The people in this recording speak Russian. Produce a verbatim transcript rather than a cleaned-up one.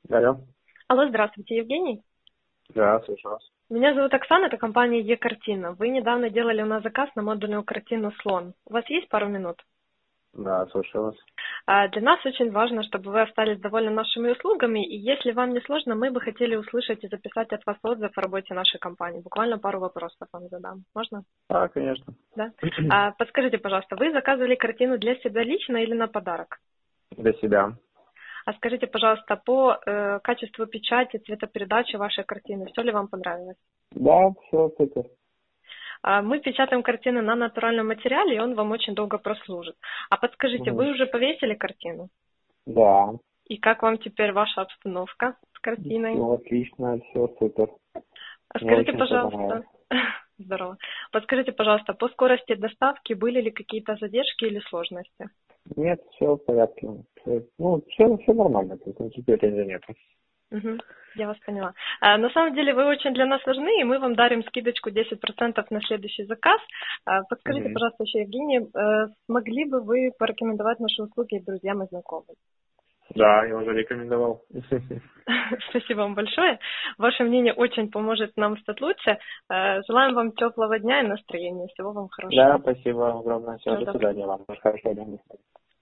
Алло. Алло, здравствуйте, Евгений. Да, слышу вас. Меня зовут Оксана, это компания Е-картина. Вы недавно делали у нас заказ на модульную картину «Слон». У вас есть пару минут? Да, слушаю вас. А, Для нас очень важно, чтобы вы остались довольны нашими услугами, и если вам не сложно, мы бы хотели услышать и записать от вас отзыв о работе нашей компании. Буквально пару вопросов вам задам. Можно? Да, конечно. Да. А, Подскажите, пожалуйста, вы заказывали картину для себя лично или на подарок? Для себя. А скажите, пожалуйста, по э, качеству печати, цветопередачи вашей картины, все ли вам понравилось? Да, все супер. А, Мы печатаем картины на натуральном материале, и он вам очень долго прослужит. А подскажите, Мгм. вы уже повесили картину? Да, И как вам теперь ваша обстановка с картиной? все отлично, все супер. А Мне скажите, очень все пожалуйста, понравилось. здорово. Подскажите, пожалуйста, по скорости доставки были ли какие-то задержки или сложности? Нет, все в порядке. Всё- Ну, все, все нормально, тут никаких претензий нет. Мгм, я вас поняла. А, на самом деле вы очень для нас важны, и мы вам дарим скидочку десять процентов на следующий заказ. А, подскажите, Мгм. пожалуйста, еще, Евгений, э, смогли бы вы порекомендовать наши услуги друзьям и знакомым? Да, я уже рекомендовал. Спасибо вам большое. Ваше мнение очень поможет нам стать лучше. Э, Желаем вам теплого дня и настроения. Всего вам Да, хорошего. спасибо огромное. Все, Всего до доброго. свидания вам. Хорошего дня.